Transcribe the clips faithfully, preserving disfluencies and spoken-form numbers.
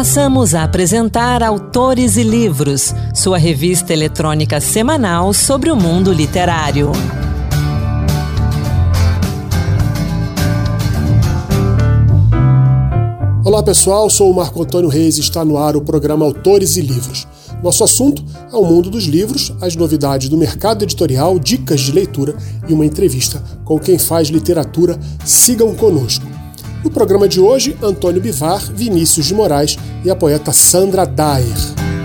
Passamos a apresentar Autores e Livros, sua revista eletrônica semanal sobre o mundo literário. Olá pessoal, sou o Marco Antônio Reis e está no ar o programa Autores e Livros. Nosso assunto é o mundo dos livros, as novidades do mercado editorial, dicas de leitura e uma entrevista com quem faz literatura. Sigam conosco. No programa de hoje, Antônio Bivar, Vinícius de Moraes e a poeta Sandra Daer.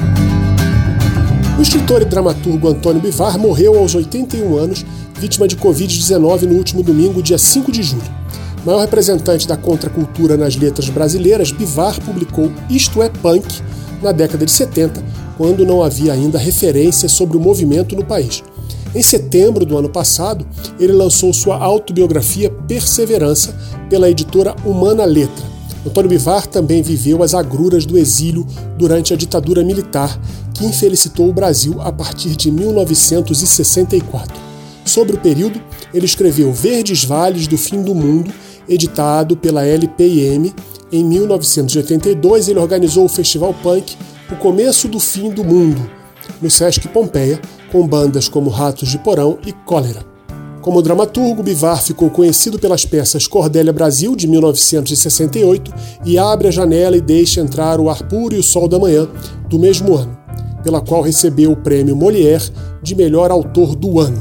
O escritor e dramaturgo Antônio Bivar morreu aos oitenta e um anos, vítima de covid dezenove no último domingo, dia cinco de julho. Maior representante da contracultura nas letras brasileiras, Bivar publicou Isto é Punk na década de setenta, quando não havia ainda referências sobre o movimento no país. Em setembro do ano passado, ele lançou sua autobiografia Perseverança pela editora Humana Letra. Antônio Bivar também viveu as agruras do exílio durante a ditadura militar, que infelicitou o Brasil a partir de mil novecentos e sessenta e quatro. Sobre o período, ele escreveu Verdes Vales do Fim do Mundo, editado pela L P I M. Em mil novecentos e oitenta e dois, ele organizou o Festival Punk O Começo do Fim do Mundo, no Sesc Pompeia, com bandas como Ratos de Porão e Cólera. Como dramaturgo, Bivar ficou conhecido pelas peças Cordélia Brasil, de mil novecentos e sessenta e oito, e Abre a Janela e Deixa Entrar o Ar Puro e o Sol da Manhã, do mesmo ano, pela qual recebeu o prêmio Molière de melhor autor do ano.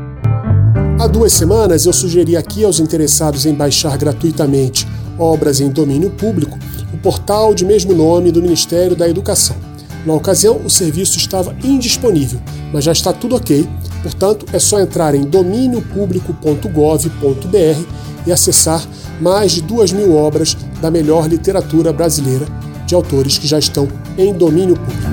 Há duas semanas eu sugeri aqui aos interessados em baixar gratuitamente obras em domínio público o portal de mesmo nome do Ministério da Educação. Na ocasião, o serviço estava indisponível, mas já está tudo ok, portanto é só entrar em domínio público ponto gov ponto br e acessar mais de duas mil obras da melhor literatura brasileira, de autores que já estão em domínio público.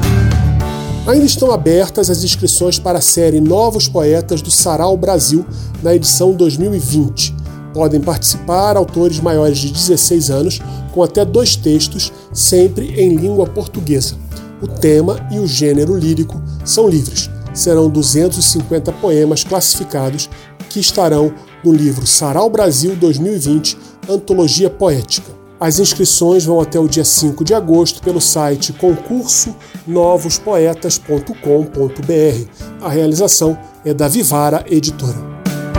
Ainda estão abertas as inscrições para a série Novos Poetas do Sarau Brasil na edição dois mil e vinte. Podem participar autores maiores de dezesseis anos, com até dois textos, sempre em língua portuguesa. O tema e o gênero lírico são livres. Serão duzentos e cinquenta poemas classificados que estarão no livro Sarau Brasil dois mil e vinte, Antologia Poética. As inscrições vão até o dia cinco de agosto pelo site concurso novos poetas ponto com ponto br. A realização é da Vivara Editora.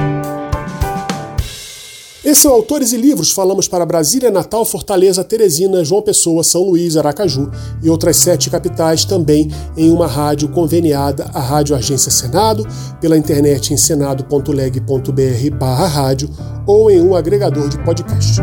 Esse é o Autores e Livros. Falamos para Brasília, Natal, Fortaleza, Teresina, João Pessoa, São Luís, Aracaju e outras sete capitais, também em uma rádio conveniada, a Rádio Agência Senado, pela internet em senado ponto leg ponto br barra rádio ou em um agregador de podcast.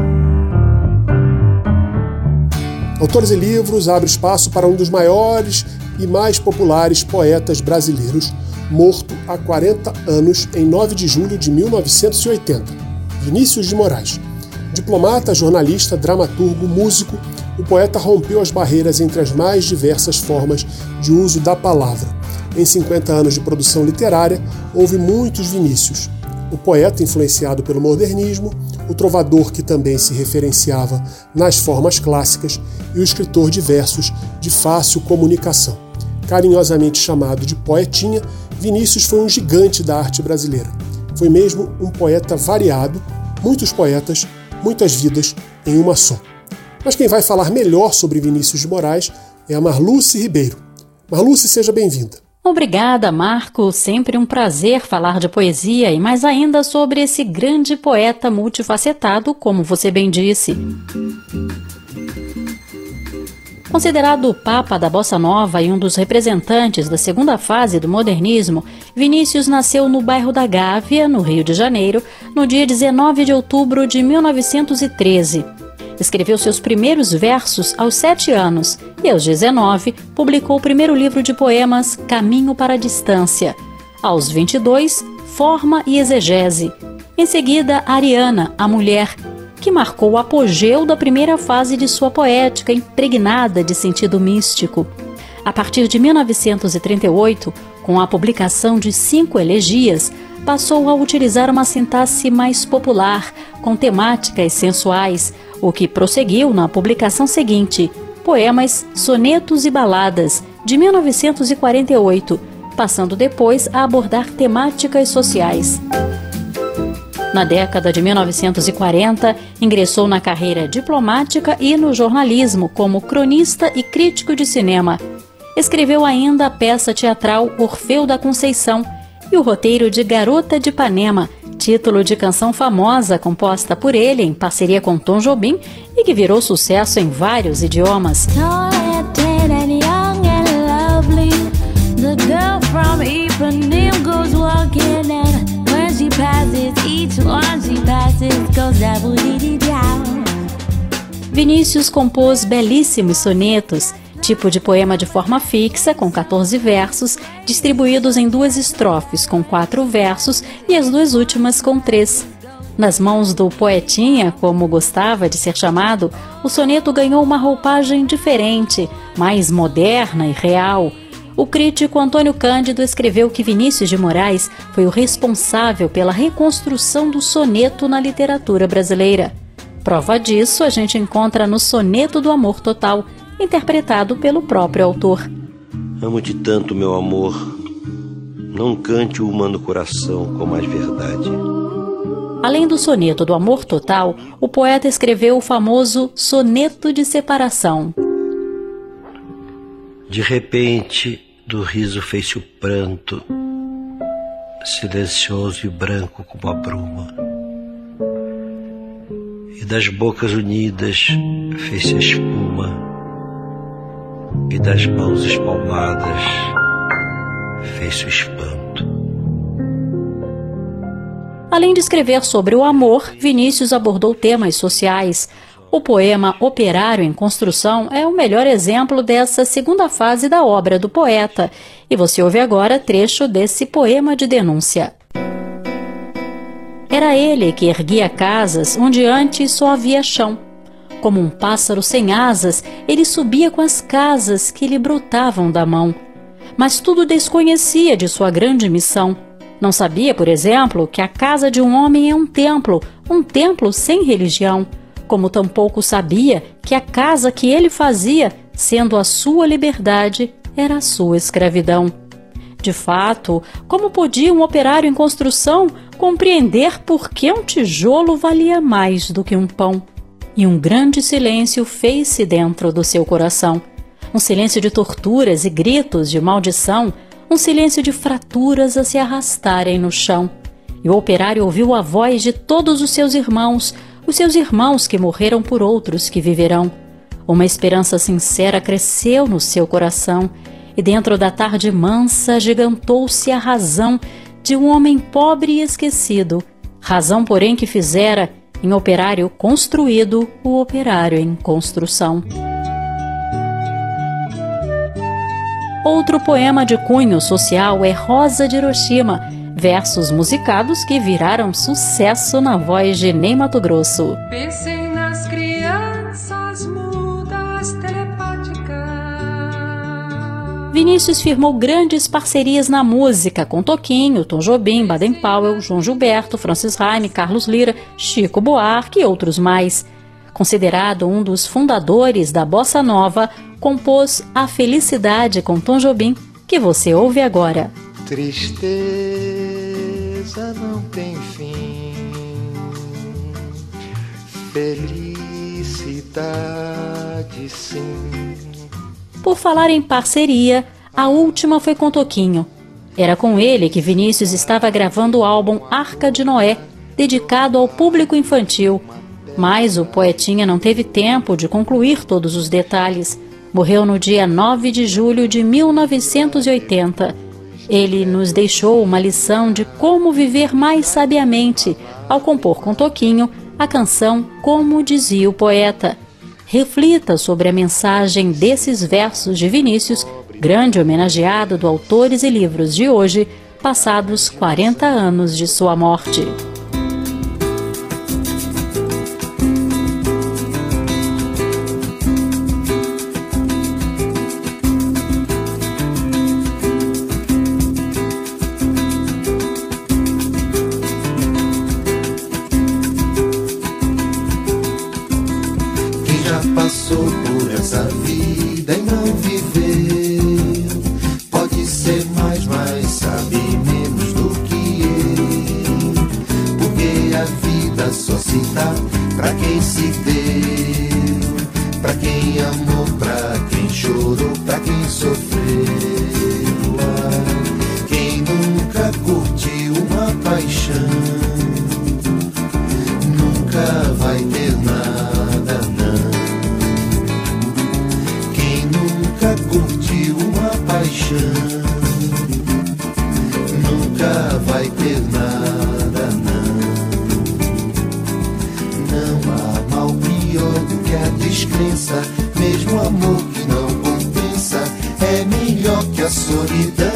Autores e Livros abre espaço para um dos maiores e mais populares poetas brasileiros, morto há quarenta anos, em nove de julho de mil novecentos e oitenta. Vinícius de Moraes. Diplomata, jornalista, dramaturgo, músico, o poeta rompeu as barreiras entre as mais diversas formas de uso da palavra. Em cinquenta anos de produção literária, houve muitos Vinícius. O poeta influenciado pelo modernismo, o trovador que também se referenciava nas formas clássicas e o escritor de versos de fácil comunicação. Carinhosamente chamado de poetinha, Vinícius foi um gigante da arte brasileira. Foi mesmo um poeta variado, muitos poetas, muitas vidas em uma só. Mas quem vai falar melhor sobre Vinícius de Moraes é a Marluce Ribeiro. Marluce, seja bem-vinda. Obrigada, Marco. Sempre um prazer falar de poesia e mais ainda sobre esse grande poeta multifacetado, como você bem disse. Considerado o papa da bossa nova e um dos representantes da segunda fase do modernismo, Vinícius nasceu no bairro da Gávea, no Rio de Janeiro, no dia dezenove de outubro de mil novecentos e treze. Escreveu seus primeiros versos aos sete anos e, aos dezenove, publicou o primeiro livro de poemas, Caminho para a Distância. Aos vinte e dois, Forma e Exegese. Em seguida, Ariana, a Mulher, que marcou o apogeu da primeira fase de sua poética, impregnada de sentido místico. A partir de mil novecentos e trinta e oito, com a publicação de cinco elegias, passou a utilizar uma sintaxe mais popular, com temáticas sensuais, o que prosseguiu na publicação seguinte, Poemas, Sonetos e Baladas, de mil novecentos e quarenta e oito, passando depois a abordar temáticas sociais. Na década de mil novecentos e quarenta, ingressou na carreira diplomática e no jornalismo como cronista e crítico de cinema. Escreveu ainda a peça teatral Orfeu da Conceição e o roteiro de Garota de Ipanema, título de canção famosa composta por ele em parceria com Tom Jobim e que virou sucesso em vários idiomas. Vinícius compôs belíssimos sonetos, tipo de poema de forma fixa, com quatorze versos, distribuídos em duas estrofes, com quatro versos, e as duas últimas com três. Nas mãos do poetinha, como gostava de ser chamado, o soneto ganhou uma roupagem diferente, mais moderna e real. O crítico Antônio Cândido escreveu que Vinícius de Moraes foi o responsável pela reconstrução do soneto na literatura brasileira. Prova disso a gente encontra no Soneto do Amor Total, interpretado pelo próprio autor. Amo-te tanto, meu amor, não cante o humano coração com mais verdade. Além do Soneto do Amor Total, o poeta escreveu o famoso Soneto de Separação. De repente, do riso fez-se o pranto, silencioso e branco como a bruma. E das bocas unidas fez-se a espuma, e das mãos espalmadas fez-se o espanto. Além de escrever sobre o amor, Vinícius abordou temas sociais. O poema Operário em Construção é o melhor exemplo dessa segunda fase da obra do poeta. E você ouve agora trecho desse poema de denúncia. Era ele que erguia casas onde antes só havia chão. Como um pássaro sem asas, ele subia com as casas que lhe brotavam da mão. Mas tudo desconhecia de sua grande missão. Não sabia, por exemplo, que a casa de um homem é um templo, um templo sem religião. Como tampouco sabia que a casa que ele fazia, sendo a sua liberdade, era a sua escravidão. De fato, como podia um operário em construção compreender por que um tijolo valia mais do que um pão? E um grande silêncio fez-se dentro do seu coração. Um silêncio de torturas e gritos de maldição, um silêncio de fraturas a se arrastarem no chão. E o operário ouviu a voz de todos os seus irmãos, os seus irmãos que morreram por outros que viverão. Uma esperança sincera cresceu no seu coração, e dentro da tarde mansa agigantou-se a razão de um homem pobre e esquecido, razão, porém, que fizera, em operário construído, o operário em construção. Outro poema de cunho social é Rosa de Hiroshima, versos musicados que viraram sucesso na voz de Ney Matogrosso. Pensem nas crianças mudas telepáticas. Vinícius firmou grandes parcerias na música com Toquinho, Tom Jobim, Baden Powell, João Gilberto, Francis Raime, Carlos Lyra, Chico Buarque e outros mais. Considerado um dos fundadores da Bossa Nova, compôs A Felicidade com Tom Jobim, que você ouve agora. Tristeza não tem fim, felicidade sim. Por falar em parceria, a última foi com Toquinho. Era com ele que Vinícius estava gravando o álbum Arca de Noé, dedicado ao público infantil. Mas o poetinha não teve tempo de concluir todos os detalhes. Morreu no dia nove de julho de mil novecentos e oitenta. Ele nos deixou uma lição de como viver mais sabiamente ao compor com Toquinho a canção Como Dizia o Poeta. Reflita sobre a mensagem desses versos de Vinícius, grande homenageado do Autores e Livros de hoje, passados quarenta anos de sua morte. Passou por essa vida e não viveu, pode ser mais, mas sabe menos do que eu, porque a pra quem amou, pra quem chorou, pra quem sofreu. Ah, quem nunca curtiu uma paixão nunca vai ter nada, não. Quem nunca curtiu uma paixão nunca vai ter nada, não. Não há mal pior do que a descrença, mesmo amor que não compensa é melhor que a solidão.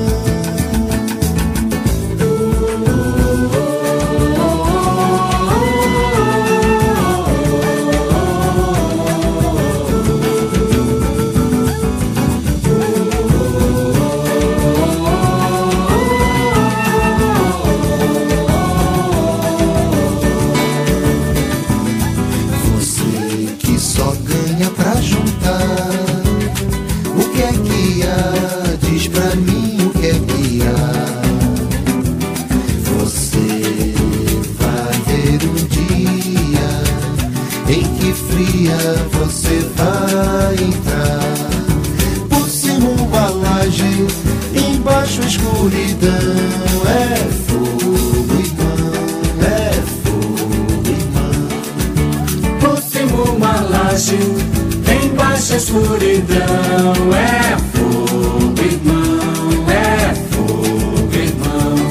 Você vai entrar por cima uma laje, embaixo a escuridão. É fogo, irmão, é fogo, irmão. Por cima uma laje, embaixo a escuridão. É fogo, irmão, é fogo, irmão.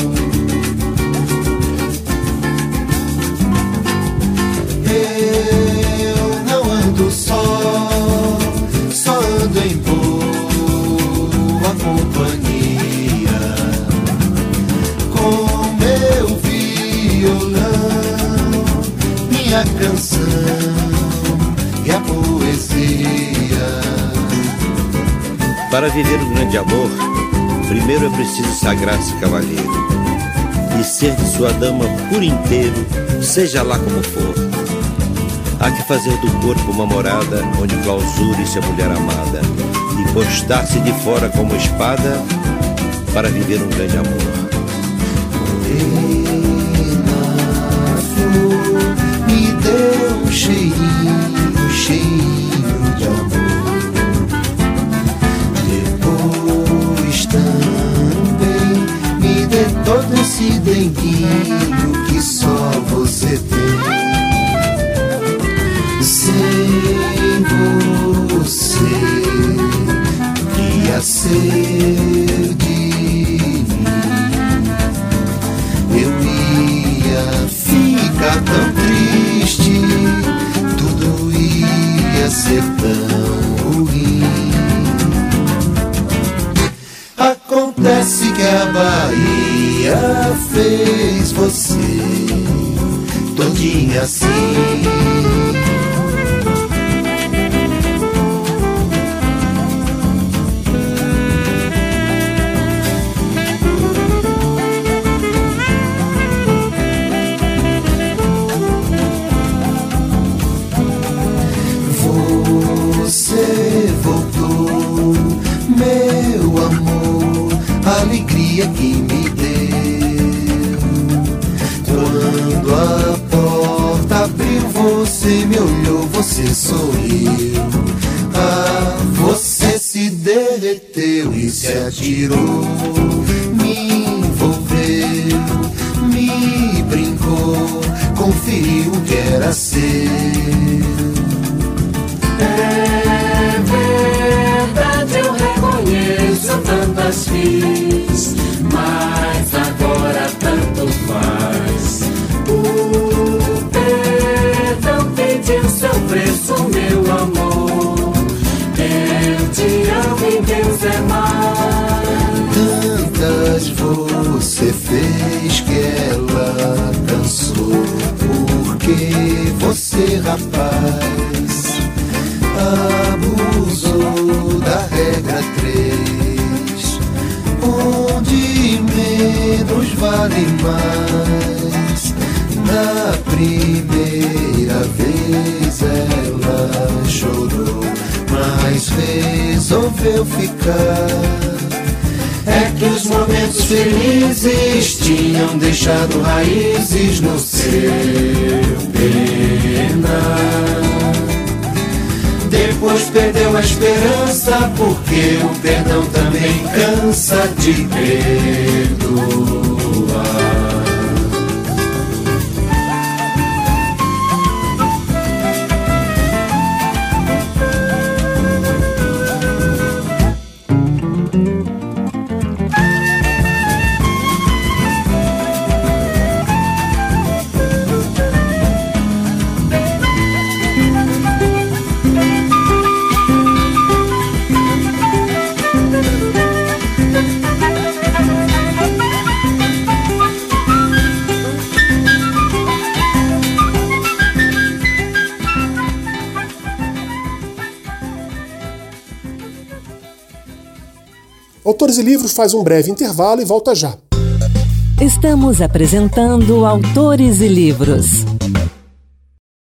Só, só ando em boa companhia, com meu violão, minha canção e a poesia. Para viver um grande amor, primeiro é preciso sagrar-se cavalheiro e ser de sua dama por inteiro, seja lá como for. Há que fazer do corpo uma morada onde clausure-se a mulher amada e postar-se de fora como espada para viver um grande amor. Morena flor, me dê um cheirinho, cheirinho de amor. Depois também me dê todo esse denguinho que só você tem. Sem você que ia ser de mim, eu ia ficar tão triste, tudo ia ser tão ruim. Acontece que a Bahia fez você todinha assim. Alegria que me deu quando a porta abriu, você me olhou, você sorriu. Ah, você se derreteu e se atirou, me envolveu, me brincou, conferiu o que era seu. É verdade, eu reconheço, tantas fiz, mas agora tanto faz. O perdão pediu seu preço, meu amor. Eu te amo e Deus é mais. Tantas você fez que ela cansou, porque você, rapaz, abusou da regra três, onde menos vale mais. Na primeira vez ela chorou, mas resolveu ficar. É que os momentos felizes tinham deixado raízes no seu penar. pois perdeu a esperança, porque o perdão também cansa de perdoar. Autores e Livros faz um breve intervalo e volta já. Estamos apresentando Autores e Livros.